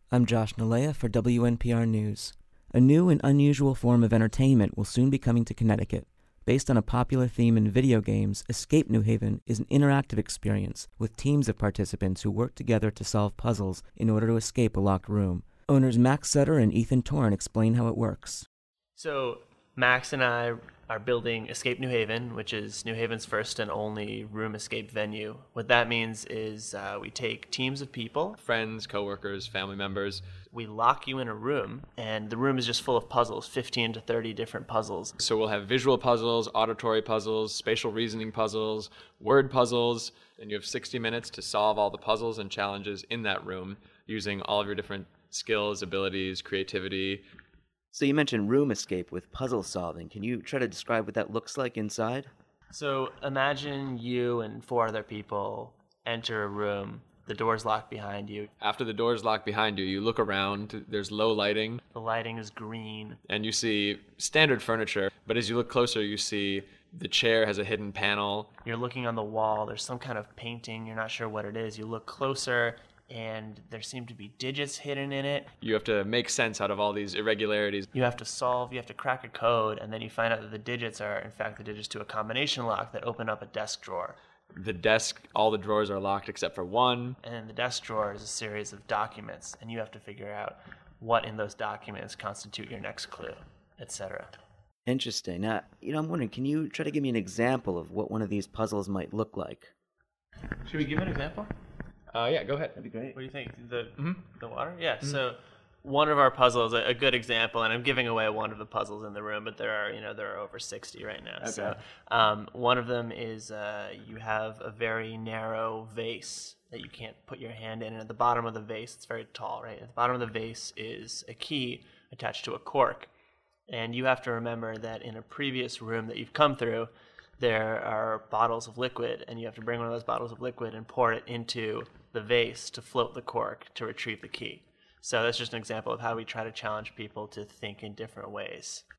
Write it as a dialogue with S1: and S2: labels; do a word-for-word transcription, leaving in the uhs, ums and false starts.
S1: I'm Josh Nalea for W N P R News. A new and unusual form of entertainment will soon be coming to Connecticut. Based on a popular theme in video games, Escape New Haven is an interactive experience with teams of participants who work together to solve puzzles in order to escape a locked room. Owners Max Sutter and Ethan Torn explain how it works.
S2: So Max and I are building Escape New Haven, which is New Haven's first and only room escape venue. What that means is uh, we take teams of people,
S3: friends, coworkers, family members.
S2: We lock you in a room, and the room is just full of puzzles, fifteen to thirty different puzzles.
S3: So we'll have visual puzzles, auditory puzzles, spatial reasoning puzzles, word puzzles, and you have sixty minutes to solve all the puzzles and challenges in that room using all of your different skills, abilities, creativity.
S1: So you mentioned room escape with puzzle solving. Can you try to describe what that looks like inside?
S2: So imagine you and four other people enter a room. The door's locked behind you.
S3: After the door's locked behind you, you look around. There's low lighting.
S2: The lighting is green.
S3: And you see standard furniture. But as you look closer, you see the chair has a hidden panel.
S2: You're looking on the wall. There's some kind of painting. You're not sure what it is. You look closer, and there seem to be digits hidden in it.
S3: You have to make sense out of all these irregularities.
S2: You have to solve, you have to crack a code, and then you find out that the digits are, in fact, the digits to a combination lock that open up a desk drawer.
S3: The desk, all the drawers are locked except for one.
S2: And in the desk drawer is a series of documents, and you have to figure out what in those documents constitute your next clue, et cetera.
S1: Interesting. Now, you know, I'm wondering, can you try to give me an example of what one of these puzzles might look like?
S2: Should we give an example?
S3: Uh, yeah, go ahead.
S2: That'd be great. What do you think? The
S3: mm-hmm.
S2: the water? Yeah. Mm-hmm. So one of our puzzles, a, a good example, and I'm giving away one of the puzzles in the room, but there are, you know, there are over sixty right now.
S3: Okay.
S2: So um, one of them is uh, you have a very narrow vase that you can't put your hand in, and at the bottom of the vase, it's very tall, right? At the bottom of the vase is a key attached to a cork, and you have to remember that in a previous room that you've come through, there are bottles of liquid, and you have to bring one of those bottles of liquid and pour it into the vase to float the cork to retrieve the key. So that's just an example of how we try to challenge people to think in different ways.